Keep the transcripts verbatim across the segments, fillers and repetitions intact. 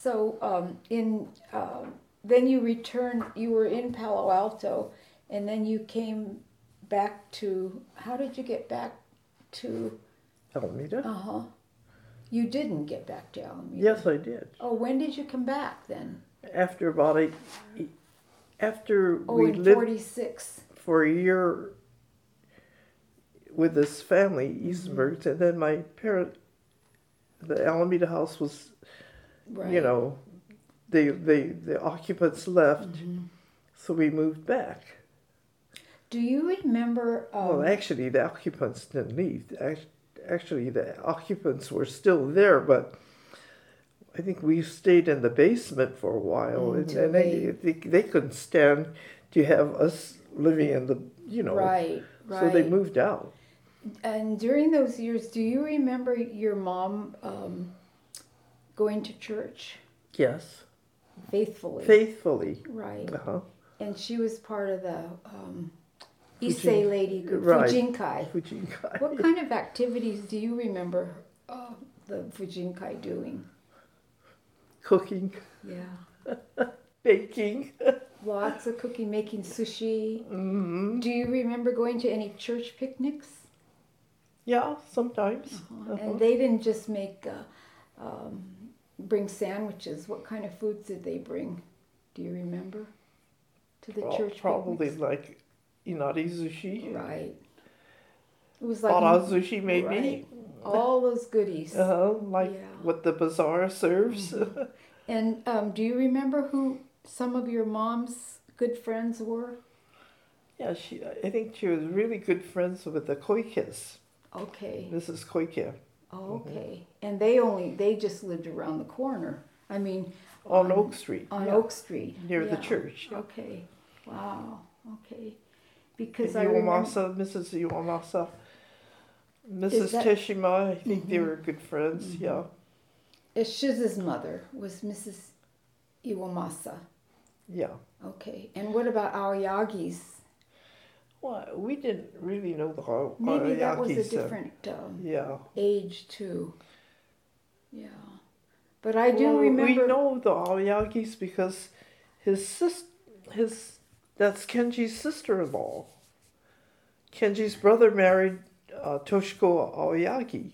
So um, in uh, then you returned. You were in Palo Alto, and then you came back to. How did you get back to? Alameda? Uh huh. You didn't get back to Alameda. Yes, I did. Oh, when did you come back then? After about eight, after Oh, we in lived forty-six. for a year with this family, Eastenbergs, Mm-hmm. and then my parent, the Alameda house was, Right. you know, they they the occupants left, Mm-hmm. so we moved back. Do you remember? Um, Well, actually, the occupants didn't leave. Act- Actually, the occupants were still there, but I think we stayed in the basement for a while, and, Until and they, they- they they couldn't stand to have us living in the, you know. Right. Right. So they moved out. And during those years, do you remember your mom um, going to church Yes. faithfully? Faithfully. Right. Uh-huh. And she was part of the um, Fujin- Issei Lady group, right. Fujinkai. Fujinkai. What kind of activities do you remember uh, the Fujinkai doing? Cooking, Yeah. baking. Lots of cooking, making sushi. Mm-hmm. Do you remember going to any church picnics? Yeah, sometimes. Uh-huh. Uh-huh. And they didn't just make, uh, um, bring sandwiches. What kind of foods did they bring? Do you remember? To the Well, church probably picnics? like inari sushi, Right. It was like bara sushi maybe. Right. All those goodies. Uh-huh, like Yeah. what the bazaar serves. Mhm. And um, do you remember who some of your mom's good friends were? Yeah, she. I think she was really good friends with the Koikes, Okay. Missus Koike. Oh, okay. And they only they just lived around the corner. I mean, On Oak Street. on yeah, Oak Street near the Yeah. church. Yeah. Okay. Wow. Okay. Because And I remember. Iwamasa, Missus Iwamasa, Is Missus that- Teshima, I think they Mhm. were good friends. Mhm. Yeah. Shizu's mother was Missus Iwamasa. Yeah. Okay. And what about Aoyagi's? Well, we didn't really know the Har- Maybe that was a Ariakis, uh, different um, Yeah. age too. Yeah. But I do Well, remember. We know the Aoyagis because his sis, his that's Kenji's sister-in-law. Kenji's brother married uh, Toshiko Aoyagi.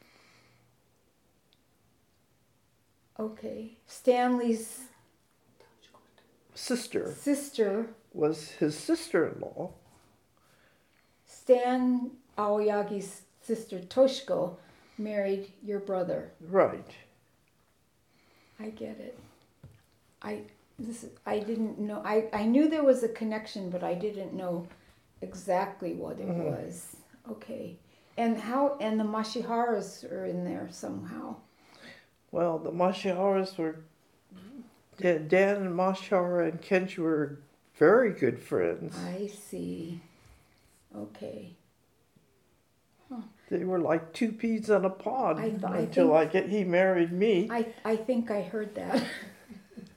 Okay. Stanley's Sister sister, was his sister-in-law. Stan Aoyagi's sister Toshiko, married your brother. Right. I get it. I this I didn't know. I, I knew there was a connection, but I didn't know exactly what it Mhm. was. Okay. And how and the Mashiharas are in there somehow. Well, the Mashiharas were Dan Dan and Mashihara and Kenji were very good friends. I see. Okay. They were like two peas in a pod I th- I until think- I get he married me. I I think I heard that.